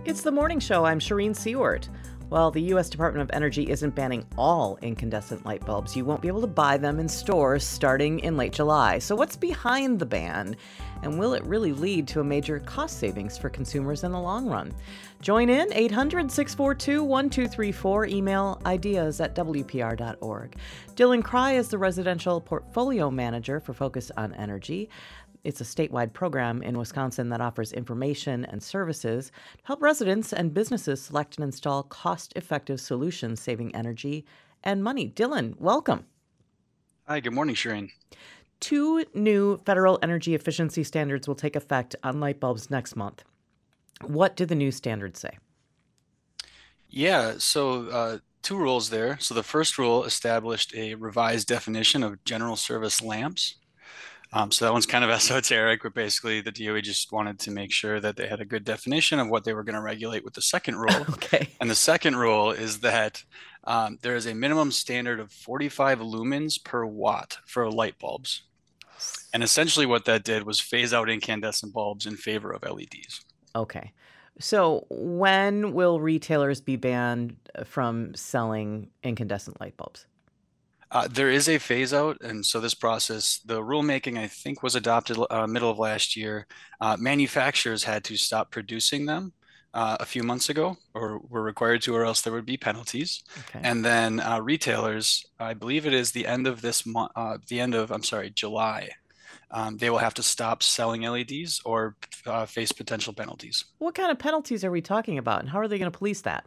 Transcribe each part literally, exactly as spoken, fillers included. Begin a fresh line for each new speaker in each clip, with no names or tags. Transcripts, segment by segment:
It's the morning show. I'm Shireen Seward. Well, the U S Department of Energy isn't banning all incandescent light bulbs. You won't be able to buy them in stores starting in late July. So what's behind the ban? And will it really lead to a major cost savings for consumers in the long run? Join in, eight hundred, six four two, one two three four. Email ideas at W P R dot org. Dylan Cry is the Residential Portfolio Manager for Focus on Energy. It's a statewide program in Wisconsin that offers information and services to help residents and businesses select and install cost-effective solutions saving energy and money. Dylan, welcome.
Hi, good morning, Shireen.
Two new federal energy efficiency standards will take effect on light bulbs next month. What do the new standards say?
Yeah, so uh, two rules there. So the first rule established a revised definition of general service lamps. Um, so that one's kind of esoteric, but basically the D O E just wanted to make sure that they had a good definition of what they were going to regulate with the second rule.
Okay.
And the second rule is that um, there is a minimum standard of forty-five lumens per watt for light bulbs. And essentially what that did was phase out incandescent bulbs in favor of L E Ds.
Okay. So when will retailers be banned from selling incandescent light bulbs?
Uh, there is a phase out, and so this process, the rulemaking, I think, was adopted uh, middle of last year. Uh, manufacturers had to stop producing them uh, a few months ago, or were required to, or else there would be penalties.
Okay.
And then uh, retailers, I believe it is the end of this month, uh, the end of, I'm sorry, July. Um, they will have to stop selling L E Ds or uh, face potential penalties.
What kind of penalties are we talking about, and how are they going to police that?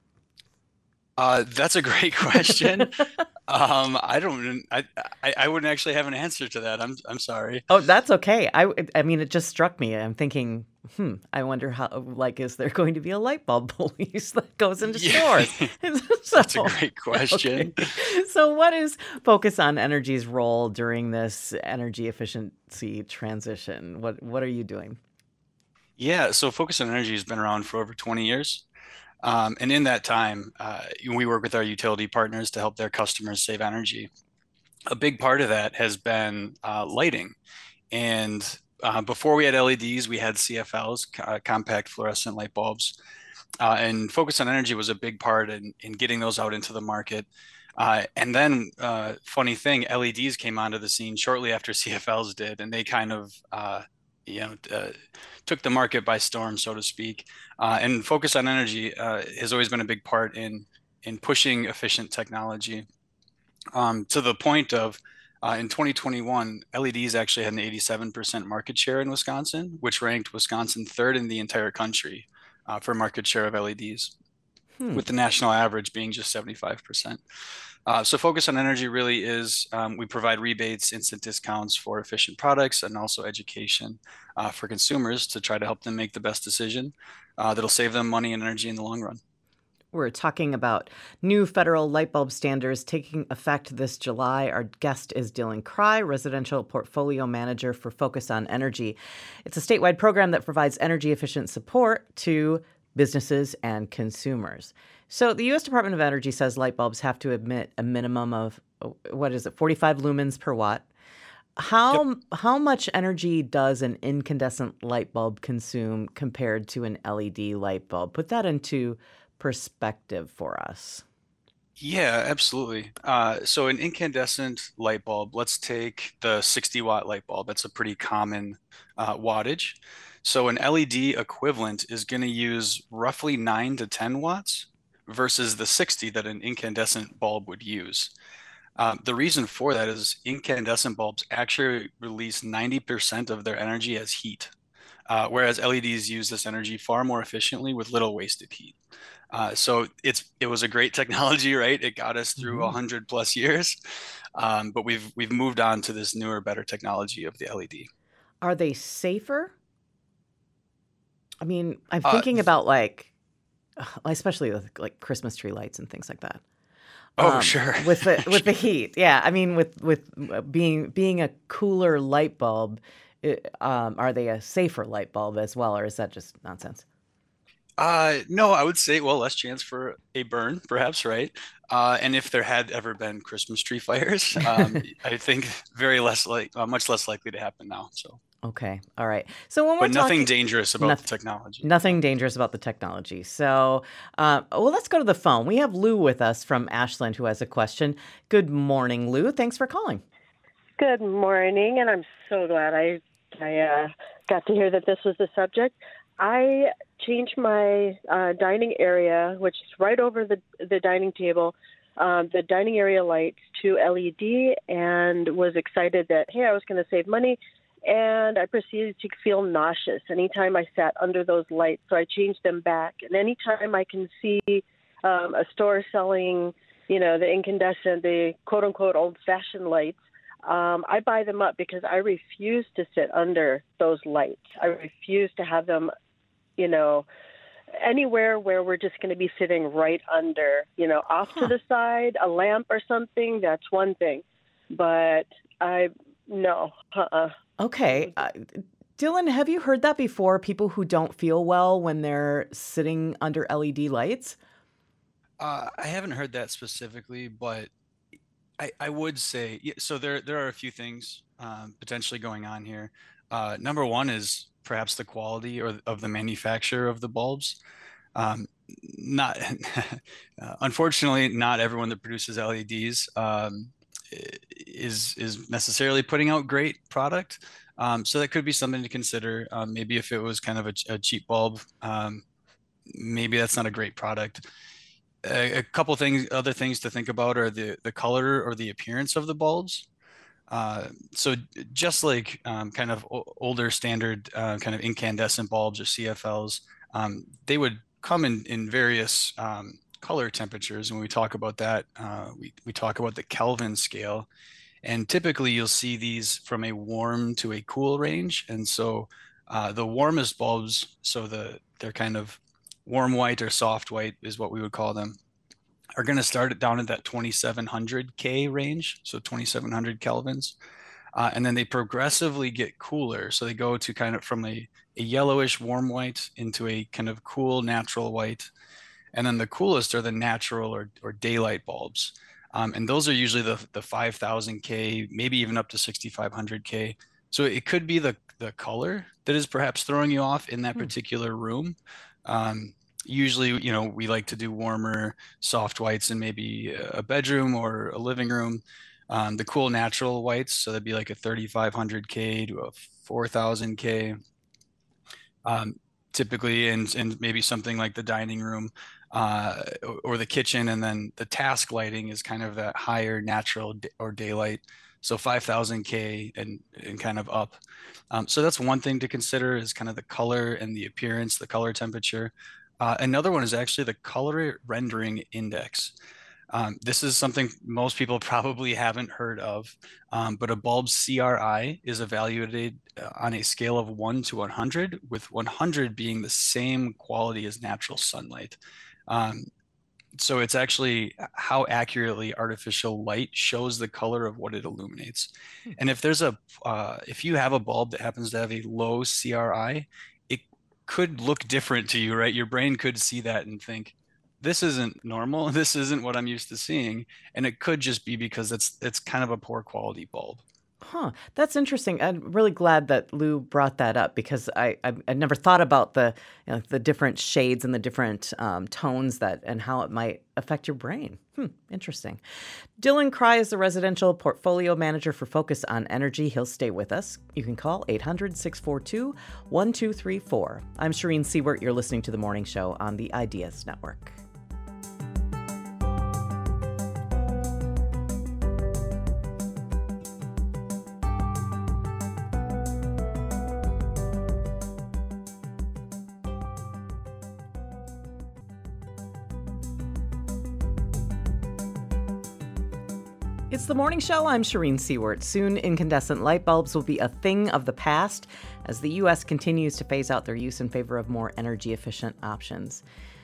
Uh, that's a great question. Um, I don't, I, I, I wouldn't actually have an answer to that. I'm, I'm sorry.
Oh, that's okay. I, I mean, it just struck me. I'm thinking, hmm, I wonder how, like, is there going to be a light bulb police that goes into
Yeah.
stores? So,
That's a great question.
okay. So what is Focus on Energy's role during this energy efficiency transition? What, what are you doing?
Yeah, so Focus on Energy has been around for over twenty years. Um, and in that time, uh, we work with our utility partners to help their customers save energy. A big part of that has been uh, lighting. And uh, before we had L E Ds, we had C F Ls, uh, compact fluorescent light bulbs. Uh, and Focus on Energy was a big part in, in getting those out into the market. Uh, and then, uh, funny thing, L E Ds came onto the scene shortly after C F Ls did, and they kind of, uh, you know, uh, took the market by storm, so to speak. Uh, and Focus on Energy uh, has always been a big part in in pushing efficient technology um, to the point of uh, in twenty twenty-one, L E Ds actually had an eighty-seven percent market share in Wisconsin, which ranked Wisconsin third in the entire country uh, for market share of L E Ds,
Hmm.
with the national average being just seventy-five percent. Uh, so Focus on Energy really is, um, we provide rebates, instant discounts for efficient products, and also education uh, for consumers to try to help them make the best decision uh, that'll save them money and energy in the long run.
We're talking about new federal light bulb standards taking effect this July. Our guest is Dylan Cry, Residential Portfolio Manager for Focus on Energy. It's a statewide program that provides energy efficient support to businesses and consumers. So the U S Department of Energy says light bulbs have to emit a minimum of, what is it, forty-five lumens per watt. How
Yep.
how much energy does an incandescent light bulb consume compared to an L E D light bulb? Put that into perspective for us.
Yeah, absolutely. Uh, so an incandescent light bulb, let's take the sixty watt light bulb. That's a pretty common uh, wattage. So an L E D equivalent is going to use roughly nine to ten watts versus the sixty that an incandescent bulb would use. Um, the reason for that is incandescent bulbs actually release ninety percent of their energy as heat, uh, whereas L E Ds use this energy far more efficiently with little wasted heat. Uh, so it's it was a great technology, right? It got us through a
Hmm.
hundred plus years, um, but we've we've moved on to this newer, better technology of the L E D.
Are they safer? I mean, I'm
Uh,
thinking about like, ugh, especially with like Christmas tree lights and things like that.
oh,
Um,
sure.
with the with the heat, yeah. I mean, with with uh, being being a cooler light bulb, it, um, are they a safer light bulb as well, or is that just nonsense?
Uh, no, I would say, well, less chance for a burn, perhaps, right? Uh, and if there had ever been Christmas tree fires, um, I think very less like uh, much less likely to happen now. So.
Okay. All right. So when we're
but nothing
talking,
dangerous about the
nothing,
technology.
nothing dangerous about the technology. So, uh, well, let's go to the phone. We have Lou with us from Ashland who has a question. Good morning, Lou. Thanks for calling.
Good morning, and I'm so glad I I uh, got to hear that this was the subject. I changed my uh, dining area, which is right over the the dining table, um, the dining area lights to L E D, and was excited that, hey, I was going to save money. And I proceeded to feel nauseous anytime I sat under those lights. So I changed them back. And anytime I can see um, a store selling, you know, the incandescent, the quote unquote old fashioned lights, um, I buy them up because I refuse to sit under those lights. I refuse to have them, you know, anywhere where we're just going to be sitting right under, you know, off
Huh.
to the side, a lamp or something. That's one thing. But I, no, uh-uh.
Okay. Uh, Dylan, have you heard that before? People who don't feel well when they're sitting under L E D lights?
Uh, I haven't heard that specifically, but I, I would say yeah, so. There there are a few things um, potentially going on here. Uh, number one is perhaps the quality or of the manufacturer of the bulbs. Um, not uh, Unfortunately, not everyone that produces L E Ds um, is is necessarily putting out great product. Um, so that could be something to consider. Um, maybe if it was kind of a, a cheap bulb, um, maybe that's not a great product. A, a couple things, other things to think about are the the color or the appearance of the bulbs. Uh, so just like um, kind of o- older standard uh, kind of incandescent bulbs or C F Ls, um, they would come in in various um, color temperatures. When we talk about that, uh, we we talk about the Kelvin scale, and typically you'll see these from a warm to a cool range. And so uh, the warmest bulbs, so the they're kind of warm white or soft white is what we would call them, are going to start it down at that twenty-seven hundred K range, so twenty-seven hundred kelvins. Uh, and then they progressively get cooler. So they go to kind of from a, a yellowish warm white into a kind of cool natural white. And then the coolest are the natural or, or daylight bulbs. Um, and those are usually the, the five thousand K, maybe even up to sixty-five hundred K. So it could be the, the color that is perhaps throwing you off in that
Hmm.
particular room. Um, usually, you know, we like to do warmer, soft whites in maybe a bedroom or a living room. Um, the cool natural whites, so that'd be like a thirty-five hundred K to a four thousand K. Um, typically in, in maybe something like the dining room uh, or, or the kitchen. And then the task lighting is kind of that higher natural d- or daylight. So five thousand K and, and kind of up. Um, so that's one thing to consider is kind of the color and the appearance, the color temperature. Uh, another one is actually the color rendering index. Um, this is something most people probably haven't heard of, um, but a bulb's C R I is evaluated uh, on a scale of one to one hundred, with one hundred being the same quality as natural sunlight. Um, so it's actually how accurately artificial light shows the color of what it illuminates. And if there's a, uh, if you have a bulb that happens to have a low C R I, it could look different to you, right? Your brain could see that and think, this isn't normal. This isn't what I'm used to seeing. And it could just be because it's it's kind of a poor quality bulb.
Huh. That's interesting. I'm really glad that Lou brought that up because I I, I never thought about the you know, the different shades and the different um, tones that and how it might affect your brain. Hmm. Interesting. Dylan Cry is the residential portfolio manager for Focus on Energy. He'll stay with us. You can call eight hundred, six four two, one two three four. I'm Shireen Siewert. You're listening to The Morning Show on the Ideas Network. It's the morning show. I'm Shireen Siewert. Soon, incandescent light bulbs will be a thing of the past as the U S continues to phase out their use in favor of more energy efficient options.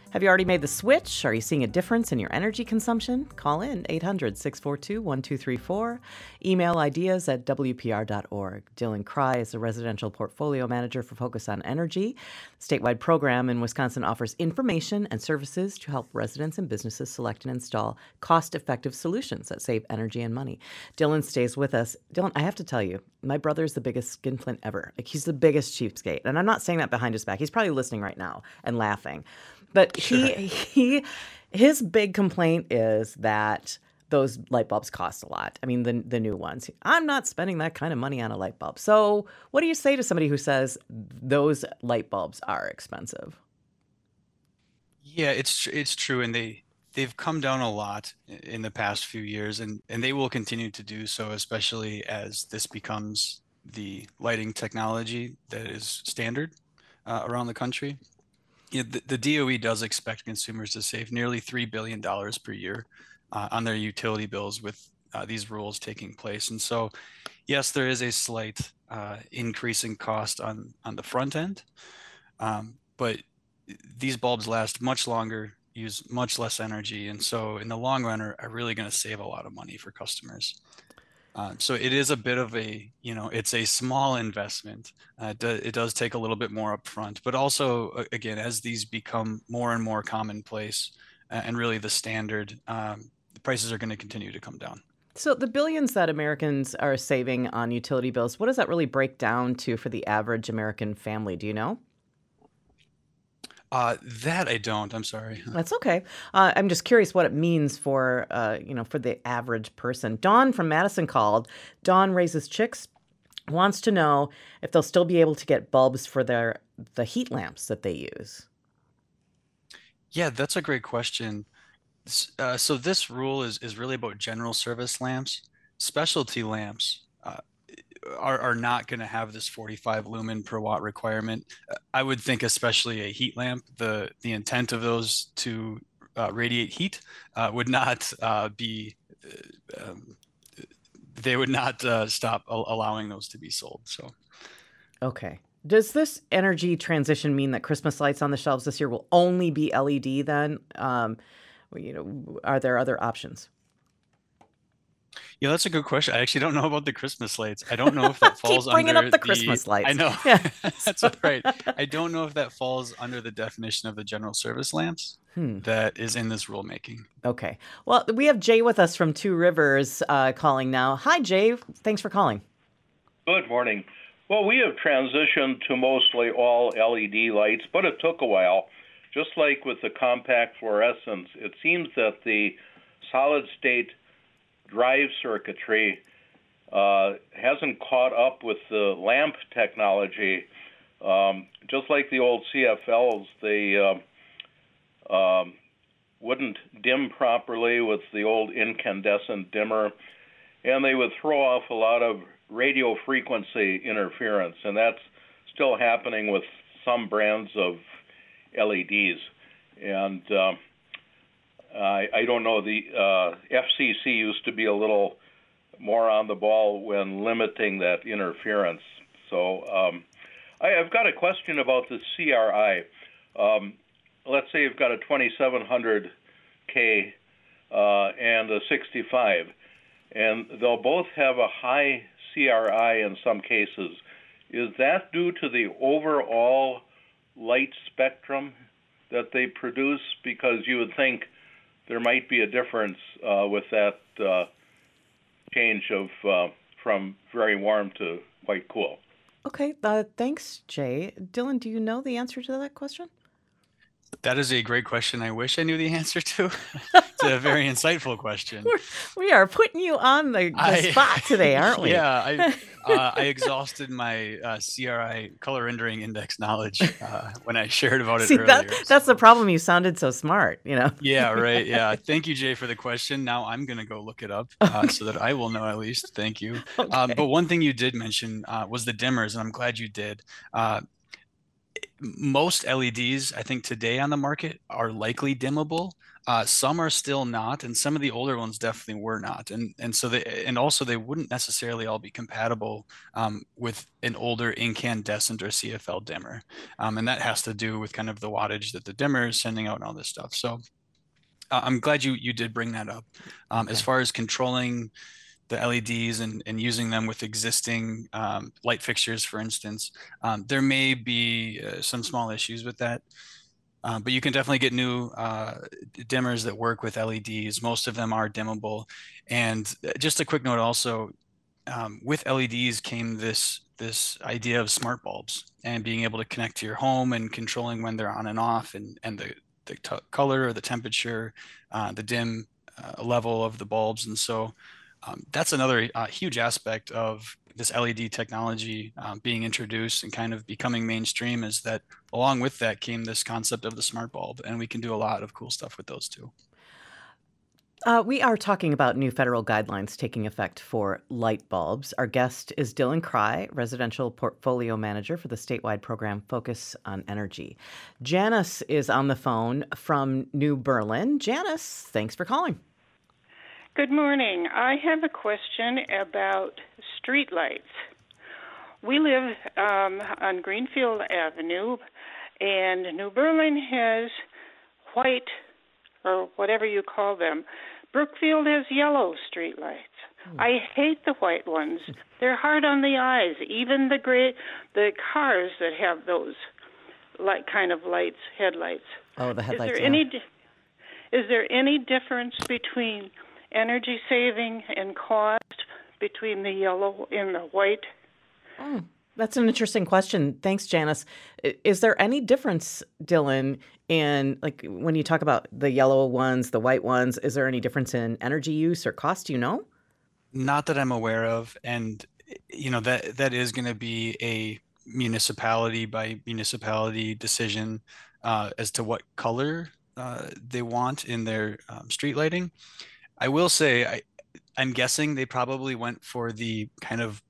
Have you already made the switch? Are you seeing a difference in your energy consumption? Call in eight hundred, six four two, one two three four. Email ideas at w p r dot org. Dylan Cry is the residential portfolio manager for Focus on Energy. The statewide program in Wisconsin offers information and services to help residents and businesses select and install cost-effective solutions that save energy and money. Dylan stays with us. Dylan, I have to tell you, my brother is the biggest skinflint ever. Like, he's the biggest cheapskate. And I'm not saying that behind his back. He's probably listening right now and laughing. But he, he, his big complaint is that those light bulbs cost a lot. I mean, the the new ones. I'm not spending that kind of money on a light bulb. So what do you say to somebody who says those light bulbs are expensive?
Yeah, it's it's true, and they they've come down a lot in the past few years, and and they will continue to do so, especially as this becomes the lighting technology that is standard uh, around the country. You know, the, the D O E does expect consumers to save nearly three billion dollars per year uh, on their utility bills with uh, these rules taking place. And so, yes, there is a slight uh, increase in cost on, on the front end, um, but these bulbs last much longer, use much less energy. And so in the long run are, are really going to save a lot of money for customers. Um, so it is a bit of a, you know, it's a small investment. Uh, it, do, it does take a little bit more upfront, but also, again, as these become more and more commonplace uh, and really the standard, um, the prices are going to continue to come down.
So the billions that Americans are saving on utility bills, what does that really break down to for the average American family? Do you know?
Uh, that I don't. I'm sorry.
That's okay. Uh, I'm just curious what it means for, uh, you know, for the average person. Dawn from Madison called. Dawn raises chicks, wants to know if they'll still be able to get bulbs for their the heat lamps that they use.
Yeah, that's a great question. S- Uh, so this rule is is really about general service lamps. Specialty lamps uh, are, are not going to have this forty-five lumen per watt requirement. Uh, I would think especially a heat lamp, the the intent of those to uh, radiate heat uh, would not uh, be, uh, um, they would not uh, stop al- allowing those to be sold. So
Okay. Does this energy transition mean that Christmas lights on the shelves this year will only be L E D then? Um, well, you know, are there other options?
yeah, that's a good question. I actually don't know about the Christmas lights. I don't know if that
Keep
falls
bringing
under
up the
the,
Christmas
I
lights.
know,
Yeah.
that's all right. I don't know if that falls under the definition of the general service lamps
Hmm.
that is in this rulemaking.
Okay. Well, we have Jay with us from Two Rivers uh, calling now. Hi, Jay. Thanks for calling.
Good morning. Well, we have transitioned to mostly all L E D lights, but it took a while. Just like with the compact fluorescents, it seems that the solid-state drive circuitry uh, hasn't caught up with the lamp technology. Um, just like the old C F Ls, they uh, um, wouldn't dim properly with the old incandescent dimmer, and they would throw off a lot of radio frequency interference, and that's still happening with some brands of L E Ds. And uh, I, I don't know, the uh, F C C used to be a little more on the ball when limiting that interference. So um, I, I've got a question about the C R I. Um, let's say you've got a twenty-seven hundred K uh, and a sixty-five, and they'll both have a high C R I in some cases. Is that due to the overall light spectrum that they produce? Because you would think there might be a difference uh, with that uh, change of uh, from very warm to quite cool.
Okay. Uh, thanks, Jay. Dylan, do you know the answer to that question?
That is a great question. I wish I knew the answer to. It's a very insightful question.
We're, we are putting you on the, the
I,
spot today, aren't we?
Yeah, I, uh, I exhausted my uh, C R I color rendering index knowledge uh, when I shared about it
See,
earlier.
that, that's the problem. You sounded so smart, you know?
Yeah, right. Yeah. Thank you, Jay, for the question. Now I'm going to go look it up uh, so that I will know at least. Thank you. Um,
Okay.
but one thing you did mention uh, was the dimmers, and I'm glad you did. Uh, most L E Ds, I think today on the market are likely dimmable. Uh, some are still not, and some of the older ones definitely were not. And and so they and also they wouldn't necessarily all be compatible um, with an older incandescent or C F L dimmer, um, and that has to do with kind of the wattage that the dimmer is sending out and all this stuff. So uh, I'm glad you you did bring that up. Um,
Okay.
As far as controlling the L E Ds and, and using them with existing um, light fixtures, for instance, um, there may be uh, some small issues with that. Um, but you can definitely get new uh, dimmers that work with L E Ds. Most of them are dimmable. And uh, just a quick note also, um, with L E Ds came this this idea of smart bulbs and being able to connect to your home and controlling when they're on and off, and and the the t- color or the temperature, uh, the dim uh, level of the bulbs. And so um, that's another uh, huge aspect of this L E D technology um, being introduced and kind of becoming mainstream, is that along with that came this concept of the smart bulb, and we can do a lot of cool stuff with those too.
Uh, we are talking about new federal guidelines taking effect for light bulbs. Our guest is Dylan Crye, Residential Portfolio Manager for the statewide program Focus on Energy. Janice is on the phone from New Berlin. Janice, thanks for calling.
Good morning. I have a question about streetlights. We live um, on Greenfield Avenue, and New Berlin has white, or whatever you call them. Brookfield has yellow streetlights. Hmm. I hate the white ones. They're hard on the eyes. Even the gray, the cars that have those light kind of lights, headlights.
Oh, the headlights.
Is there
yeah.
any is there any difference between energy saving and cost between the yellow and the white?
Oh, that's an interesting question. Thanks, Janice. Is there any difference, Dylan, in, like, when you talk about the yellow ones, the white ones, is there any difference in energy use or cost? Do you know?
Not that I'm aware of. And, you know, that that is going to be a municipality by municipality decision uh, as to what color uh, they want in their um, street lighting. I will say, I, I'm guessing they probably went for the kind of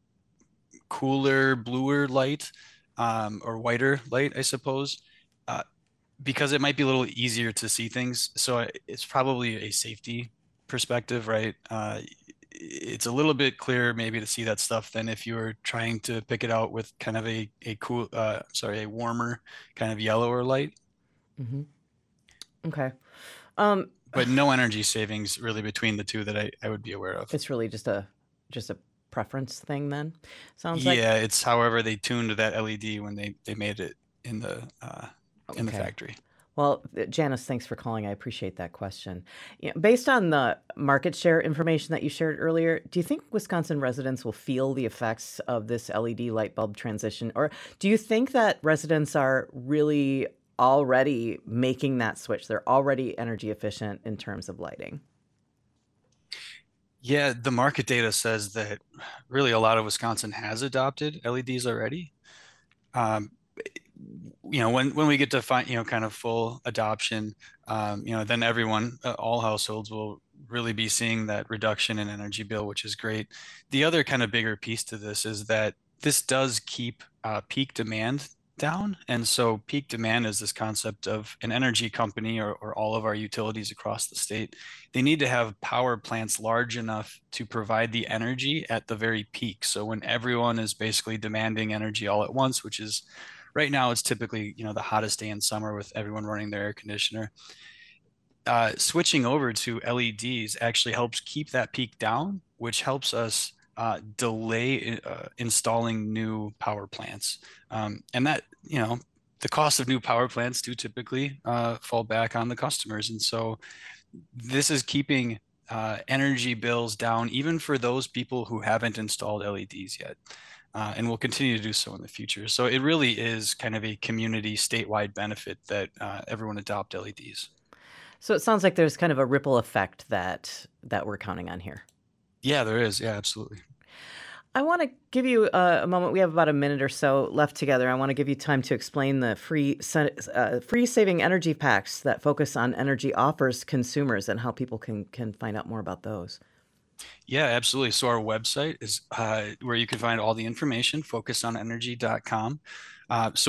cooler, bluer light, um, or whiter light, I suppose, uh, because it might be a little easier to see things. So it's probably a safety perspective, right? Uh, it's a little bit clearer maybe to see that stuff than if you were trying to pick it out with kind of a, a cool, uh, sorry, a warmer kind of yellower light.
Mm-hmm. Okay. Um,
but no energy savings really between the two that I, I would be aware of.
It's really just a just a preference thing then, sounds
yeah,
like?
Yeah, it's however they tuned that L E D when they, they made it in the uh, in the
Okay.
factory.
Well, Janice, thanks for calling. I appreciate that question. You know, based on the market share information that you shared earlier, do you think Wisconsin residents will feel the effects of this L E D light bulb transition? Or do you think that residents are really already making that switch? They're already energy efficient in terms of lighting?
Yeah, the market data says that really a lot of Wisconsin has adopted L E Ds already. Um, you know, when when we get to find, you know, kind of full adoption, um, you know, then everyone, uh, all households will really be seeing that reduction in energy bill, which is great. The other kind of bigger piece to this is that this does keep uh, peak demand down. And so peak demand is this concept of an energy company, or, or all of our utilities across the state. They need to have power plants large enough to provide the energy at the very peak. So when everyone is basically demanding energy all at once, which is right now, it's typically, you know, the hottest day in summer with everyone running their air conditioner. Uh, switching over to L E Ds actually helps keep that peak down, which helps us uh, delay uh, installing new power plants. Um, and that, you know, the cost of new power plants do typically uh, fall back on the customers. And so this is keeping uh, energy bills down, even for those people who haven't installed L E Ds yet. Uh, and will continue to do so in the future. So it really is kind of a community statewide benefit that uh, everyone adopt L E Ds.
So it sounds like there's kind of a ripple effect that that we're counting on here.
Yeah, there is. Yeah, absolutely.
I want to give you a, a moment. We have about a minute or so left together. I want to give you time to explain the free uh, free saving energy packs that Focus on Energy offers consumers and how people can can find out more about those.
Yeah, absolutely. So our website is uh, where you can find all the information, focus on energy dot com. Uh, so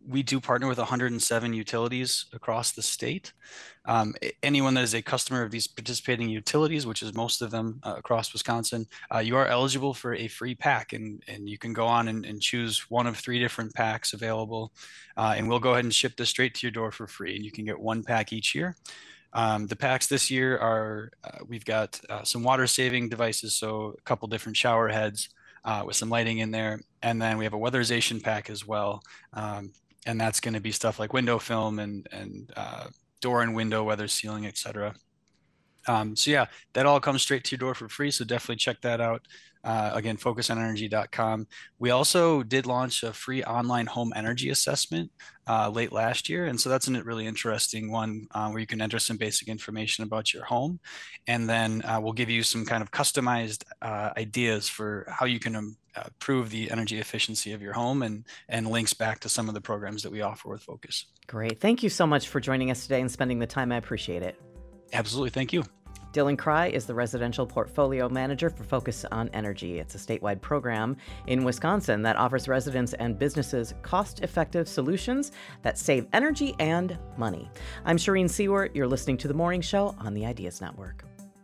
we do partner with one hundred seven utilities across the state. Um, anyone that is a customer of these participating utilities, which is most of them uh, across Wisconsin, uh, you are eligible for a free pack, and, and you can go on and, and choose one of three different packs available, uh, and we'll go ahead and ship this straight to your door for free. And you can get one pack each year. Um, the packs this year are, uh, we've got uh, some water saving devices, so a couple different shower heads uh, with some lighting in there. And then we have a weatherization pack as well. Um, and that's going to be stuff like window film and, and uh, door and window weather sealing, et cetera. Um, so yeah, that all comes straight to your door for free. So definitely check that out. Uh, again, focus on energy dot com. We also did launch a free online home energy assessment uh, late last year. And so that's a really interesting one uh, where you can enter some basic information about your home. And then uh, we'll give you some kind of customized uh, ideas for how you can um, improve the energy efficiency of your home, and, and links back to some of the programs that we offer with Focus.
Great. Thank you so much for joining us today and spending the time. I appreciate it.
Absolutely. Thank you.
Dylan Cry is the Residential Portfolio Manager for Focus on Energy. It's a statewide program in Wisconsin that offers residents and businesses cost-effective solutions that save energy and money. I'm Shireen Seward. You're listening to The Morning Show on the Ideas Network.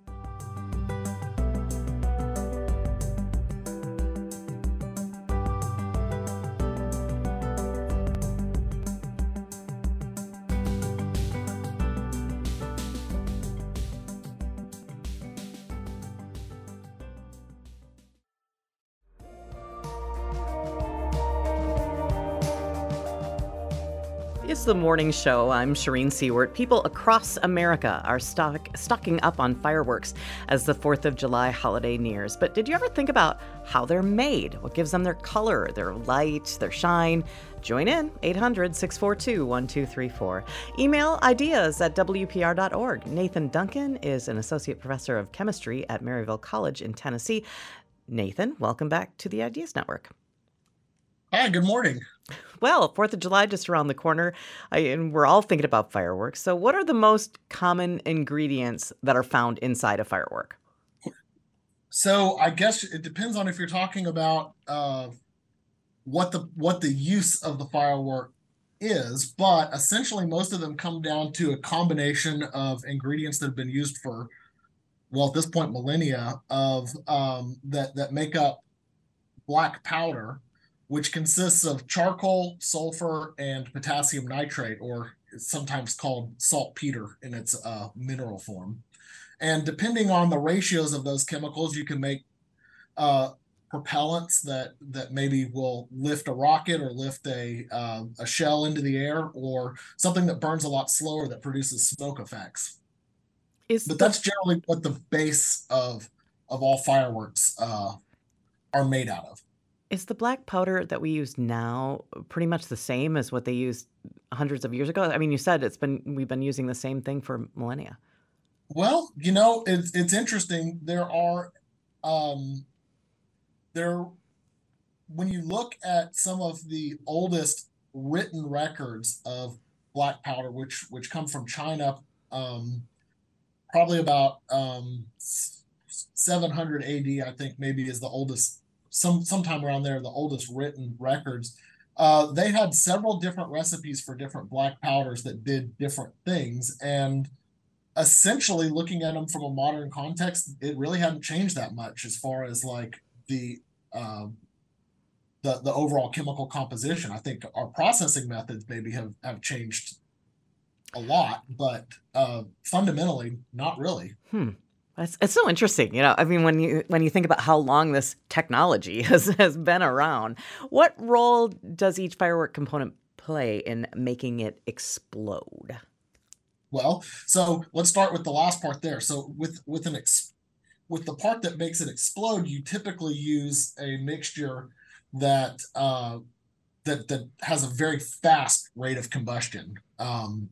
It's the morning show. I'm Shireen Seward. People across America are stock, stocking up on fireworks as the fourth of July holiday nears. But did you ever think about how they're made? What gives them their color, their light, their shine? Join in, eight hundred, six four two, one two three four. Email ideas at W P R dot org. Nathan Duncan is an associate professor of chemistry at Maryville College in Tennessee. Nathan, welcome back to the Ideas Network.
Hi, good morning.
Well, fourth of July just around the corner, I, and we're all thinking about fireworks. So what are the most common ingredients that are found inside a firework?
So I guess it depends on if you're talking about uh, what the what the use of the firework is, but essentially most of them come down to a combination of ingredients that have been used for, well, at this point, millennia, of um, that that make up black powder, which consists of charcoal, sulfur, and potassium nitrate, or it's sometimes called saltpeter in its uh, mineral form. And depending on the ratios of those chemicals, you can make uh, propellants that that maybe will lift a rocket or lift a uh, a shell into the air, or something that burns a lot slower that produces smoke effects. Is but the- that's generally what the base of of all fireworks uh, are made out of.
Is the black powder that we use now pretty much the same as what they used hundreds of years ago? I mean, you said it's been we've been using the same thing for millennia.
Well, you know, it's it's interesting. There are um, there when you look at some of the oldest written records of black powder, which which come from China, um, probably about um, seven hundred A D, I think maybe is the oldest. Some sometime around there, the oldest written records. Uh, they had several different recipes for different black powders that did different things, and essentially looking at them from a modern context, it really hadn't changed that much as far as like the uh, the the overall chemical composition. I think our processing methods maybe have have changed a lot, but uh, fundamentally, not really.
Hmm. It's, it's so interesting, you know. I mean, when you when you think about how long this technology has, has been around, what role does each firework component play in making it explode?
Well, so let's start with the last part there. So with with an ex, with the part that makes it explode, you typically use a mixture that uh, that that has a very fast rate of combustion, um,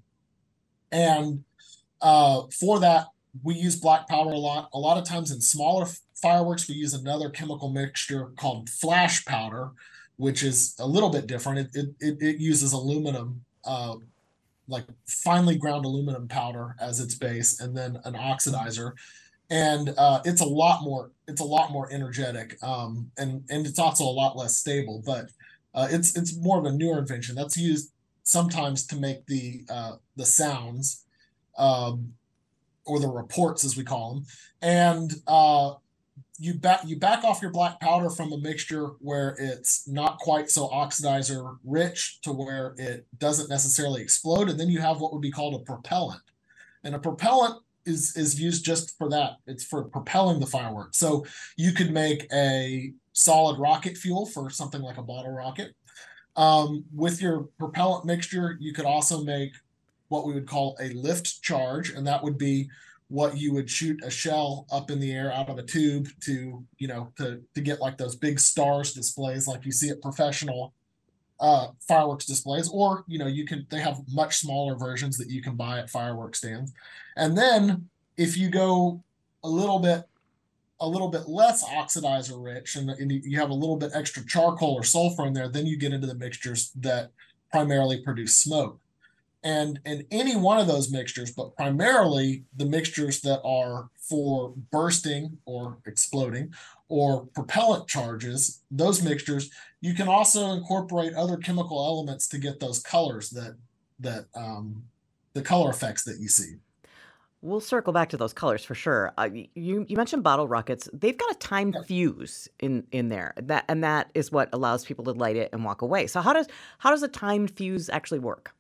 and uh, for that. We use black powder a lot. A lot of times in smaller fireworks, we use another chemical mixture called flash powder, which is a little bit different. It it, it uses aluminum, uh, like finely ground aluminum powder as its base, and then an oxidizer. And uh, it's a lot more. It's a lot more energetic, um, and and it's also a lot less stable. But uh, it's it's more of a newer invention that's used sometimes to make the uh, the sounds, um, or the reports as we call them, and uh, you back you back off your black powder from a mixture where it's not quite so oxidizer rich to where it doesn't necessarily explode, and then you have what would be called a propellant, and a propellant is is used just for that. It's for propelling the fireworks. So you could make a solid rocket fuel for something like a bottle rocket. Um, with your propellant mixture, you could also make what we would call a lift charge, and that would be what you would shoot a shell up in the air out of a tube to, you know, to, to get like those big stars displays like you see at professional uh, fireworks displays, or, you know, you can, they have much smaller versions that you can buy at fireworks stands. And then if you go a little bit, a little bit less oxidizer rich, and, and you have a little bit extra charcoal or sulfur in there, then you get into the mixtures that primarily produce smoke. And in any one of those mixtures, but primarily the mixtures that are for bursting or exploding or propellant charges, those mixtures, you can also incorporate other chemical elements to get those colors that, that um, the color effects that you see.
We'll circle back to those colors for sure. Uh, you you mentioned bottle rockets. They've got a timed fuse in in there. That and that is what allows people to light it and walk away. So how does how does a timed fuse actually work?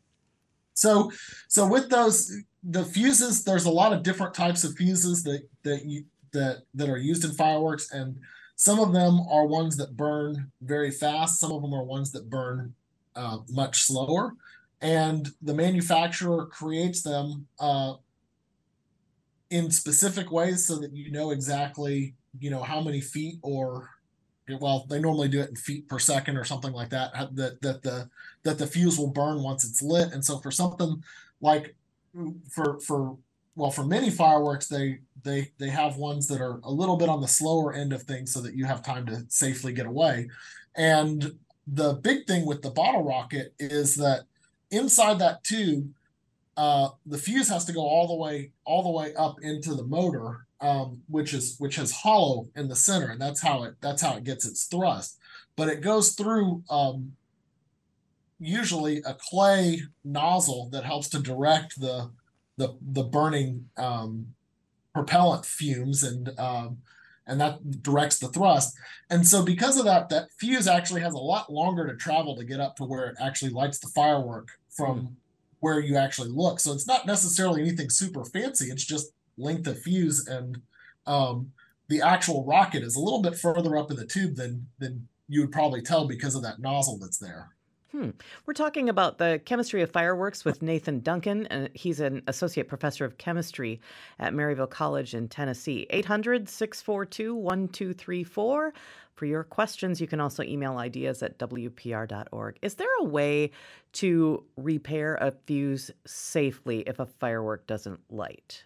So so with those the fuses, there's a lot of different types of fuses that that you that that are used in fireworks, and some of them are ones that burn very fast. Some of them are ones that burn uh, much slower, and the manufacturer creates them Uh, in specific ways so that you know exactly, you know, how many feet, or, well, they normally do it in feet per second or something like that, that, that the, that the fuse will burn once it's lit. And so for something like, for, for, well, for many fireworks, they, they, they have ones that are a little bit on the slower end of things so that you have time to safely get away. And the big thing with the bottle rocket is that inside that tube, Uh, the fuse has to go all the way all the way up into the motor, um, which is which is hollow in the center, and that's how it that's how it gets its thrust. But it goes through um, usually a clay nozzle that helps to direct the the the burning um, propellant fumes, and um, and that directs the thrust. And so because of that, that fuse actually has a lot longer to travel to get up to where it actually lights the firework from. Mm. Where you actually look. So it's not necessarily anything super fancy. It's just length of fuse, and um, the actual rocket is a little bit further up in the tube than than you would probably tell because of that nozzle that's there.
Hmm. We're talking about the chemistry of fireworks with Nathan Duncan, and he's an associate professor of chemistry at Maryville College in Tennessee. eight hundred, six four two, one two three four. For your questions, you can also email ideas at W P R dot org. Is there a way to repair a fuse safely if a firework doesn't light?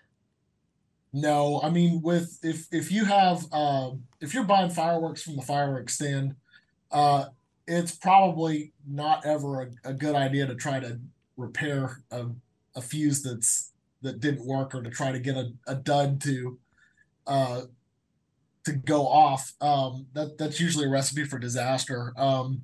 No, I mean, with if if you have um, if you're buying fireworks from the fireworks stand, uh, it's probably not ever a, a good idea to try to repair a, a fuse that's that didn't work, or to try to get a, a dud to uh, to go off. Um, that that's usually a recipe for disaster. Um,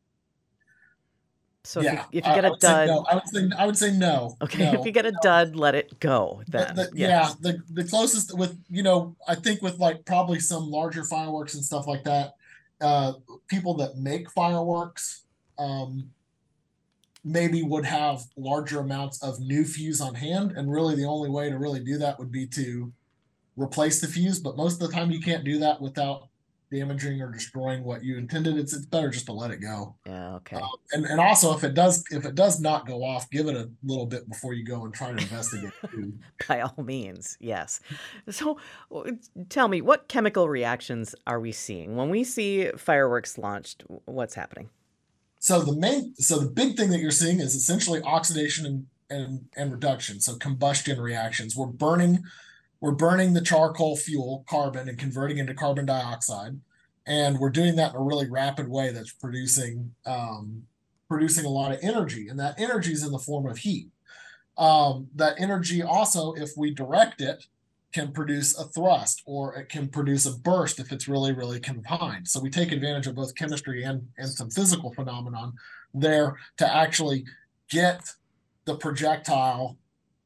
so
yeah,
if you, if you get
I,
a dud,
no. I would say I would say no.
Okay,
no,
if you get a
no.
dud, let it go. Then
The, the,
yes.
Yeah, the the closest with you know I think with like probably some larger fireworks and stuff like that, uh, people that make fireworks um, maybe would have larger amounts of new fuse on hand, and really the only way to really do that would be to replace the fuse. But most of the time you can't do that without damaging or destroying what you intended. It's it's better just to let it go.
Yeah. Okay.
Um, and and also if it does if it does not go off, give it a little bit before you go and try to investigate.
By all means, yes. So tell me, what chemical reactions are we seeing when we see fireworks launched? What's happening?
So the main so the big thing that you're seeing is essentially oxidation and and, and reduction. So combustion reactions. We're burning We're burning the charcoal fuel, carbon, and converting into carbon dioxide, and we're doing that in a really rapid way that's producing um, producing a lot of energy, and that energy is in the form of heat. Um, that energy also, if we direct it, can produce a thrust, or it can produce a burst if it's really, really confined. So we take advantage of both chemistry and, and some physical phenomenon there to actually get the projectile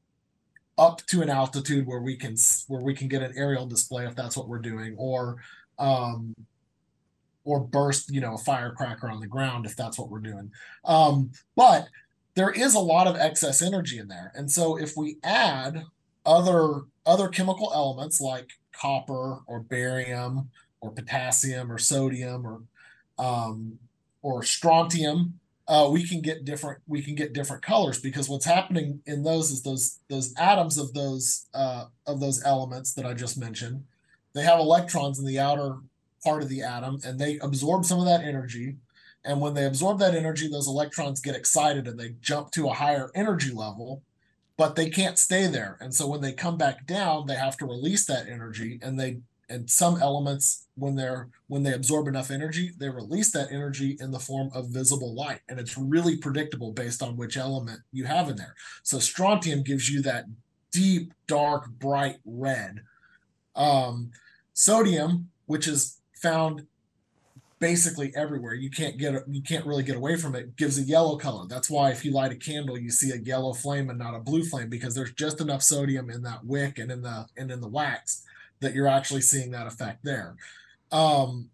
up to an altitude where we can where we can get an aerial display if that's what we're doing, or um, or burst, you know, a firecracker on the ground if that's what we're doing. Um, but there is a lot of excess energy in there, and so if we add other other chemical elements like copper or barium or potassium or sodium or um, or strontium, uh, we can get different we can get different colors, because what's happening in those is those those atoms of those uh, of those elements that I just mentioned, they have electrons in the outer part of the atom, and they absorb some of that energy. And when they absorb that energy, those electrons get excited and they jump to a higher energy level, but they can't stay there. And so when they come back down, they have to release that energy, and they and some elements, when they're when they absorb enough energy, they release that energy in the form of visible light. And it's really predictable based on which element you have in there. So strontium gives you that deep, dark, bright red. Um, sodium, which is found basically everywhere, you can't get you can't really get away from it, gives a yellow color. That's why if you light a candle, you see a yellow flame and not a blue flame, because there's just enough sodium in that wick and in the and in the wax that you're actually seeing that effect there. Um,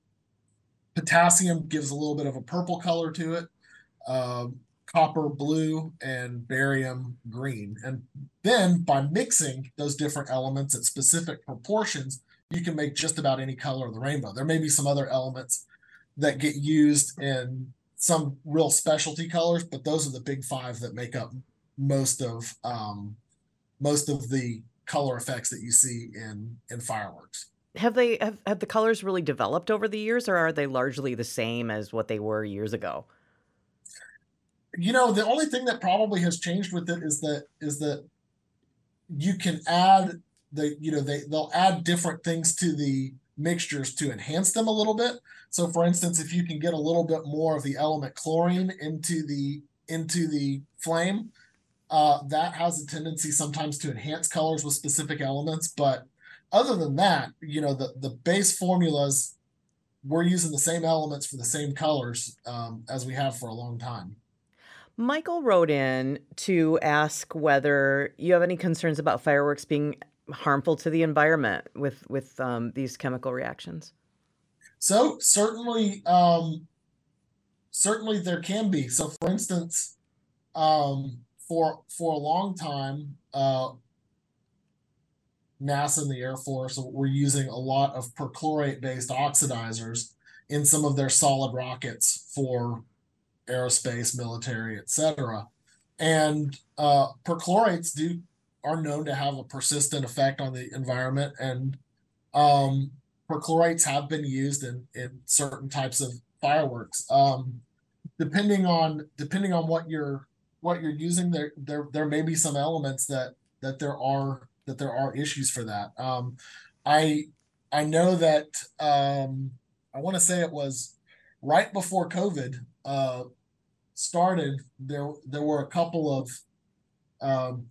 potassium gives a little bit of a purple color to it, uh, copper blue, and barium green. And then by mixing those different elements at specific proportions, you can make just about any color of the rainbow. There may be some other elements that get used in some real specialty colors, but those are the big five that make up most of um, most of the color effects that you see in in fireworks.
Have they have, have the colors really developed over the years, or are they largely the same as what they were years ago?
You know, the only thing that probably has changed with it is that is that you can add the you know they they'll add different things to the mixtures to enhance them a little bit. So for instance, if you can get a little bit more of the element chlorine into the into the flame, uh, that has a tendency sometimes to enhance colors with specific elements. But other than that, you know, the the base formulas, we're using the same elements for the same colors um, as we have for a long time.
Michael wrote in to ask whether you have any concerns about fireworks being harmful to the environment with with um, these chemical reactions.
So certainly, um, certainly there can be. So for instance, um, for for a long time, uh, NASA and the Air Force were using a lot of perchlorate-based oxidizers in some of their solid rockets for aerospace, military, et cetera. And uh, perchlorates do are known to have a persistent effect on the environment, and um, perchlorates have been used in, in certain types of fireworks. Um, depending on depending on what you're what you're using, there there there may be some elements that that there are that there are issues for that. Um, I I know that um, I want to say it was right before COVID uh, started. There there were a couple of um,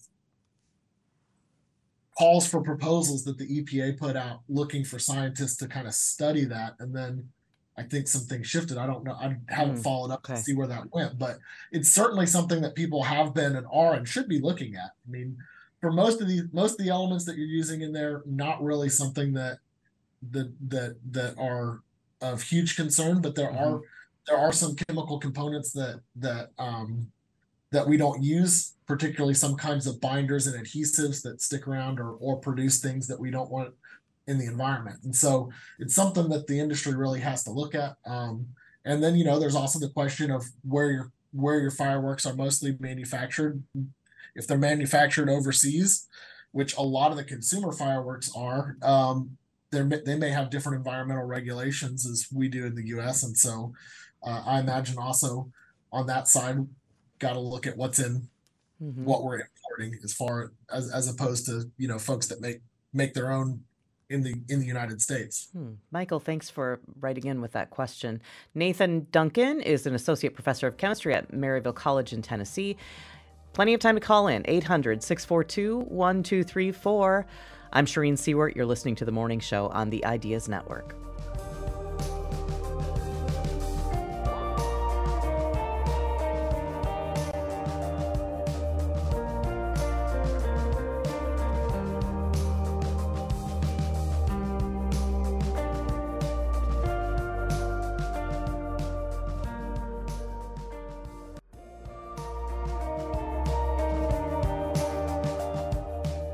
calls for proposals that the E P A put out looking for scientists to kind of study that. And then I think some things shifted. I don't know. I haven't mm, followed up okay. to see where that went, but it's certainly something that people have been and are and should be looking at. I mean, for most of the most of the elements that you're using in there, not really something that that that that are of huge concern, but there mm-hmm. are there are some chemical components that that um that we don't use, particularly some kinds of binders and adhesives that stick around or or produce things that we don't want in the environment. And so it's something that the industry really has to look at. Um, and then, you know, there's also the question of where your where your fireworks are mostly manufactured. If they're manufactured overseas, which a lot of the consumer fireworks are, um, they may have different environmental regulations as we do in the U S. And so uh, I imagine also on that side, got to look at what's in mm-hmm. what we're importing as far as, as opposed to, you know, folks that make make their own in the in the United States.
Hmm. Michael, thanks for writing in with that question. Nathan Duncan is an associate professor of chemistry at Maryville College in Tennessee. Plenty of time to call in, eight hundred, six four two, one two three four. I'm Shireen Seward. You're listening to The Morning Show on the Ideas Network.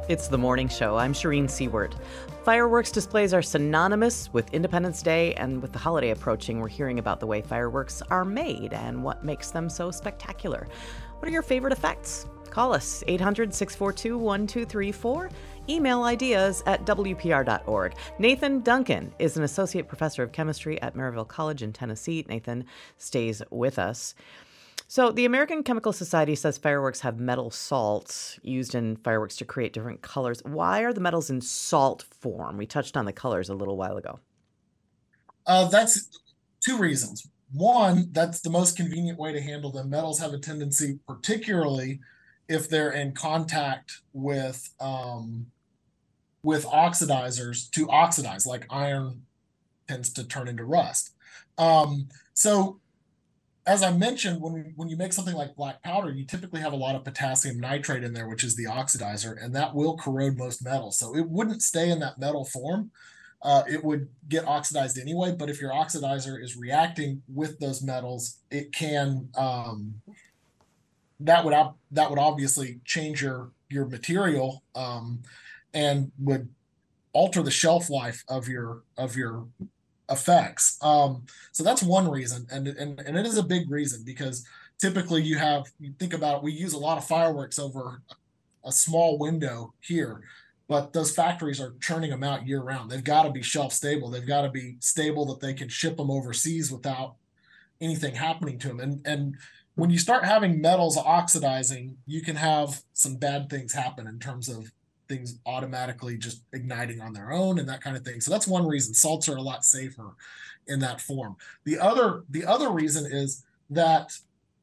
It's The Morning Show. I'm Shireen Seward. Fireworks displays are synonymous with Independence Day, and with the holiday approaching, we're hearing about the way fireworks are made and what makes them so spectacular. What are your favorite effects? Call us, eight hundred, six four two, one two three four. Email ideas at W P R dot org. Nathan Duncan is an associate professor of chemistry at Maryville College in Tennessee. Nathan stays with us. So the American Chemical Society says fireworks have metal salts used in fireworks to create different colors. Why are the metals in salt form? We touched on the colors a little while ago.
Uh, that's two reasons. One, that's the most convenient way to handle them. Metals have a tendency, particularly if they're in contact with um, with oxidizers, to oxidize, like iron tends to turn into rust. Um, so as I mentioned, when, when you make something like black powder, you typically have a lot of potassium nitrate in there, which is the oxidizer, and that will corrode most metals. So it wouldn't stay in that metal form. Uh, it would get oxidized anyway, but if your oxidizer is reacting with those metals, it can, um, that would that would obviously change your, your material um, and would alter the shelf life of your, of your effects. Um, so that's one reason. And, and, and it is a big reason, because typically you have, you think about it, we use a lot of fireworks over a small window here, but those factories are churning them out year round. They've got to be shelf stable. They've got to be stable that they can ship them overseas without anything happening to them. And, and when you start having metals oxidizing, you can have some bad things happen in terms of things automatically just igniting on their own and that kind of thing. So that's one reason salts are a lot safer in that form. The other, the other reason is that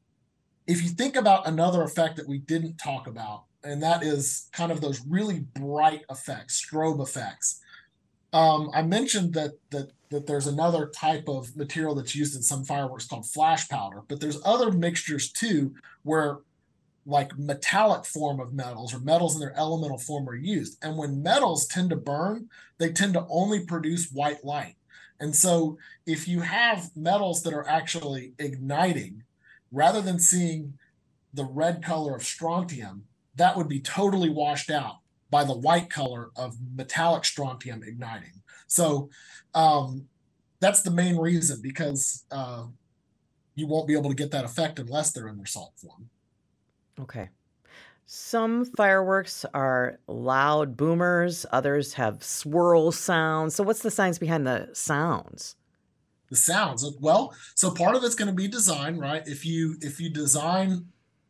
if you think about another effect that we didn't talk about, and that is kind of those really bright effects, strobe effects. Um, I mentioned that that that there's another type of material that's used in some fireworks called flash powder, but there's other mixtures too where like metallic form of metals or metals in their elemental form are used. And when metals tend to burn, they tend to only produce white light. And so if you have metals that are actually igniting, rather than seeing the red color of strontium, that would be totally washed out by the white color of metallic strontium igniting. So um, that's the main reason, because uh, you won't be able to get that effect unless they're in their salt form.
Okay. Some fireworks are loud boomers. Others have swirl sounds. So what's the science behind the sounds?
The sounds, well, so part of it's going to be design, right? If you if you design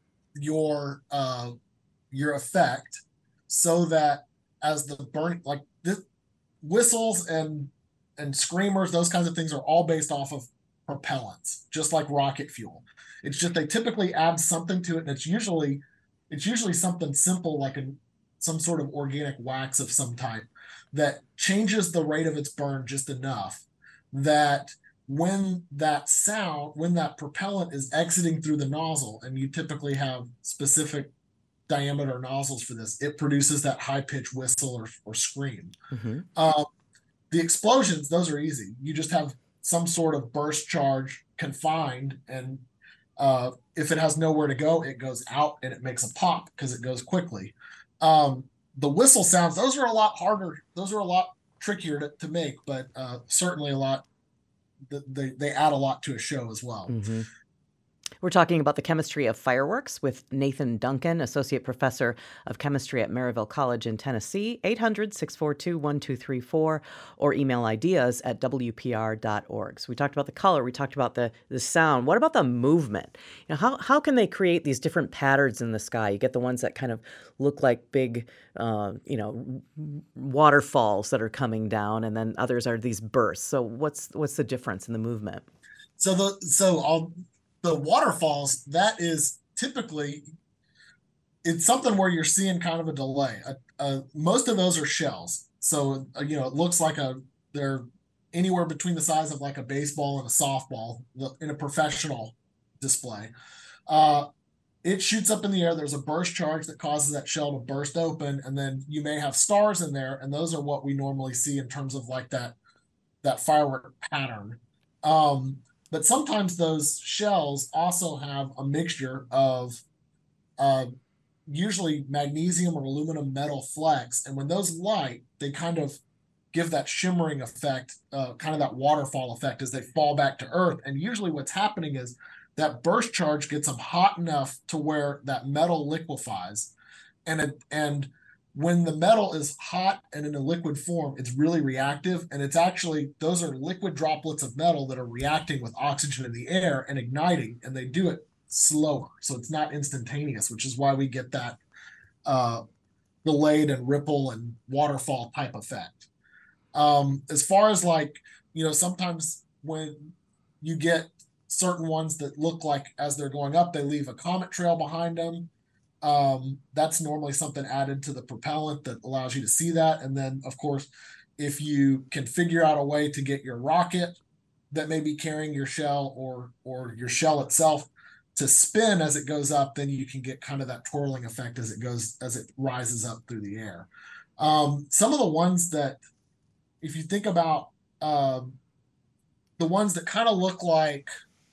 your uh, your effect so that as the burn, like this, whistles and and screamers, those kinds of things are all based off of propellants, just like rocket fuel. It's just they typically add something to it, and it's usually it's usually something simple like a, some sort of organic wax of some type that changes the rate of its burn just enough that when that sound, when that propellant is exiting through the nozzle, and you typically have specific diameter nozzles for this, it produces that high-pitched whistle or, or scream. Mm-hmm. Uh, the explosions, those are easy. You just have some sort of burst charge confined, and uh, if it has nowhere to go, it goes out and it makes a pop because it goes quickly. Um, the whistle sounds, those are a lot harder. Those are a lot trickier to, to make, but uh, certainly a lot, they, they add a lot to a show as well.
Mm-hmm. We're talking about the chemistry of fireworks with Nathan Duncan, Associate Professor of Chemistry at Maryville College in Tennessee, eight hundred, six four two, one two three four, or email ideas at W P R dot org. So we talked about the color, we talked about the, the sound. What about the movement? You know, how, how can they create these different patterns in the sky? You get the ones that kind of look like big, uh, you know, waterfalls that are coming down, and then others are these bursts. So what's what's the difference in the movement?
So the so I'll The waterfalls, that is typically, it's something where you're seeing kind of a delay. Uh, uh, most of those are shells. So, uh, you know, it looks like a, they're anywhere between the size of like a baseball and a softball in a professional display. Uh, it shoots up in the air. There's a burst charge that causes that shell to burst open. And then you may have stars in there. And those are what we normally see in terms of like that, that firework pattern. Um, But sometimes those shells also have a mixture of uh, usually magnesium or aluminum metal flecks. And when those light, they kind of give that shimmering effect, uh, kind of that waterfall effect as they fall back to Earth. And usually what's happening is that burst charge gets them hot enough to where that metal liquefies. And it, and when the metal is hot and in a liquid form, it's really reactive. And it's actually, those are liquid droplets of metal that are reacting with oxygen in the air and igniting, and they do it slower. So it's not instantaneous, which is why we get that uh, delayed and ripple and waterfall type effect. Um, as far as like, you know, sometimes when you get certain ones that look like as they're going up, they leave a comet trail behind them. Um, that's normally something added to the propellant that allows you to see that. And then, of course, if you can figure out a way to get your rocket that may be carrying your shell or or your shell itself to spin as it goes up, then you can get kind of that twirling effect as it goes, as it rises up through the air. Um, some of the ones that, if you think about um, the ones that kind of look like,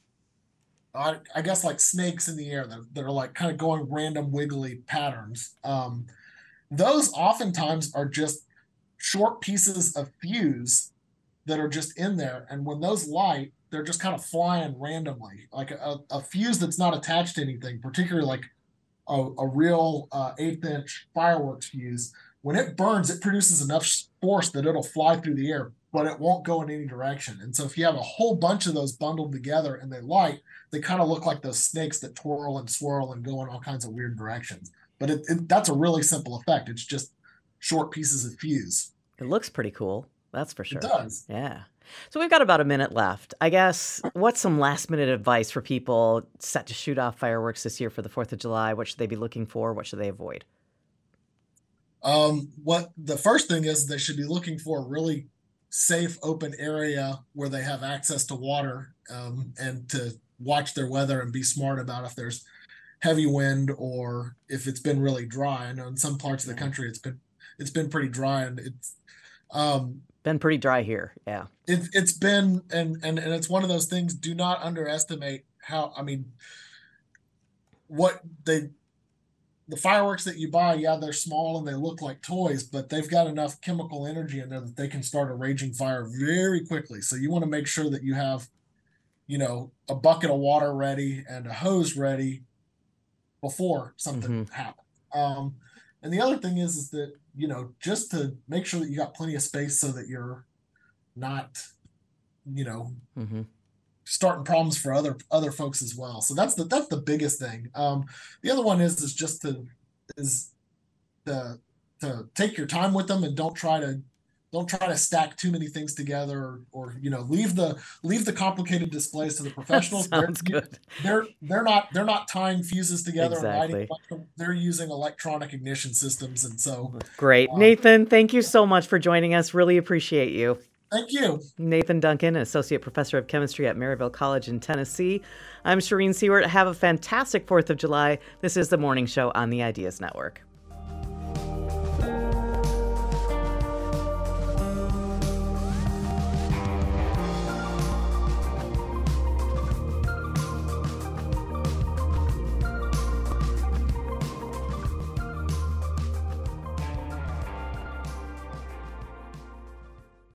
I, I guess like snakes in the air that, that are like kind of going random wiggly patterns. Um, those oftentimes are just short pieces of fuse that are just in there. And when those light, they're just kind of flying randomly. Like a, a fuse that's not attached to anything, particularly like a, a real uh, eighth inch fireworks fuse. When it burns, it produces enough force that it'll fly through the air, but it won't go in any direction. And so if you have a whole bunch of those bundled together and they light, they kind of look like those snakes that twirl and swirl and go in all kinds of weird directions. But it, it, that's a really simple effect. It's just short pieces of fuse.
It looks pretty cool. That's for sure.
It does.
Yeah. So we've got about a minute left. I guess, what's some last minute advice for people set to shoot off fireworks this year for the fourth of July? What should they be looking for? What should they avoid?
Um, what the first thing is, they should be looking for a really safe, open area where they have access to water, um, and to watch their weather and be smart about if there's heavy wind or if it's been really dry. I know in some parts of the country it's been it's been pretty dry, and it's um,
been pretty dry here. Yeah,
it, it's been and and and it's one of those things. Do not underestimate how. I mean, what they. The fireworks that you buy, yeah, they're small and they look like toys, but they've got enough chemical energy in there that they can start a raging fire very quickly. So you want to make sure that you have, you know, a bucket of water ready and a hose ready before something
Mm-hmm.
happens. Um, and the other thing is, is that, you know, just to make sure that you got plenty of space so that you're not, you know,
Mm-hmm.
starting problems for other other folks as well. So that's the that's the biggest thing. Um, the other one is is just to is to to take your time with them and don't try to don't try to stack too many things together, or, or you know leave the leave the complicated displays to the professionals.
Sounds
they're,
good.
They're they're not they're not tying fuses together
Exactly.
and lighting. They're using electronic ignition systems, and so
Great.
um,
Nathan, thank you so much for joining us. Really appreciate you.
thank you.
Nathan Duncan, Associate Professor of Chemistry at Maryville College in Tennessee. I'm Shireen Seward. Have a fantastic fourth of July. This is The Morning Show on the Ideas Network.